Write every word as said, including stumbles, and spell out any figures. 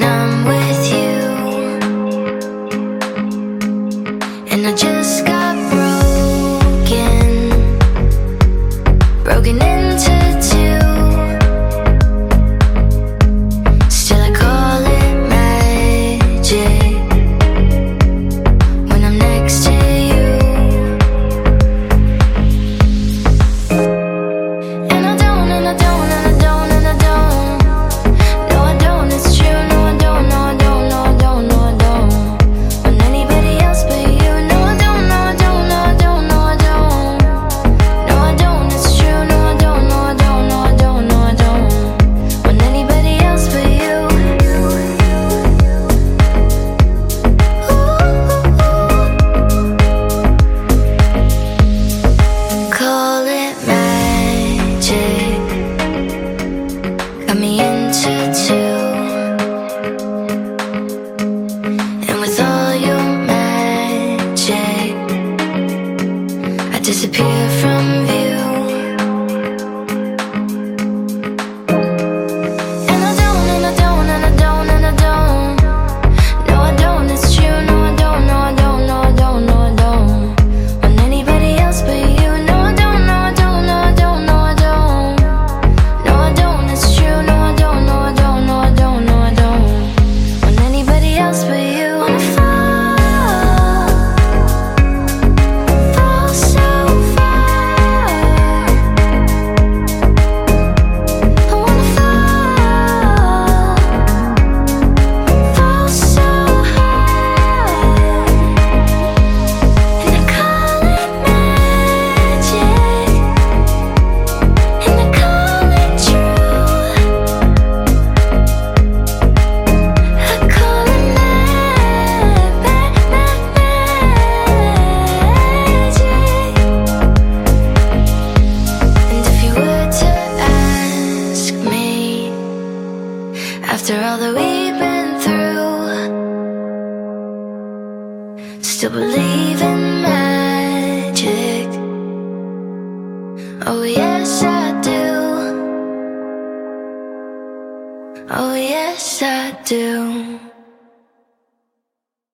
when I'm with you. And I just got broken, broken into two. Still I call it magic when I'm next to you. And I don't, and I don't, and I don't, and I don't. No, I don't, it's true. No, I don't, no, I don't, no, I don't, no, I don't. When anybody else but you. No, I don't, no, I don't, no, I don't, no, I don't. No, I don't, it's true. No, I don't, no, I don't, no, I don't, no, I don't. When anybody else but you. Call it magic, got me into two. And with all your magic, I disappear from view. And I don't, and I don't, and I don't, and I don't. No, I don't, it's true. No, I don't, no, I don't, no, I don't, no, I don't. When anybody else but you. No, I don't, no, I don't, no, I don't, no, I don't. No, I don't, it's true. No, I don't, no, I don't, no, I don't, no, I don't. When anybody else but you. Wanna fall, fall so far. I wanna fall, fall so high. And I call it magic, and I call it true. I call it ma- ma- ma- magic. And if you were to ask me, after all that we've been through, still believe in magic? Oh yes I do. Oh yes I do.